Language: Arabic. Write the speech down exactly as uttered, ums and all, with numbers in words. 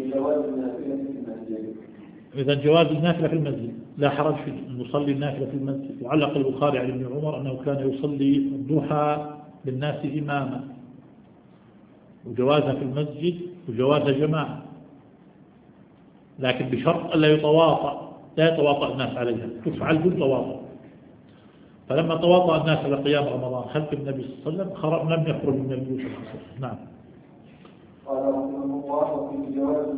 جواز النافلة في المسجد. إذا جواز النافلة في المسجد لا حرج في أن يصلي النافلة في المسجد. وعلق البخاري عن ابن عمر أنه كان يصلي الضحى بالناس إماما، وجوازها في المسجد وجوازها جماعة، لكن بشرط ألا يتواطأ، لا يتواطأ الناس عليها، تفعل بالتواطؤ. فلما تواطأ الناس على قيام رمضان خلف النبي صلى الله عليه وسلم لم يخرج من البيوت الخصوص. نعم. قال رحمه الله في جواز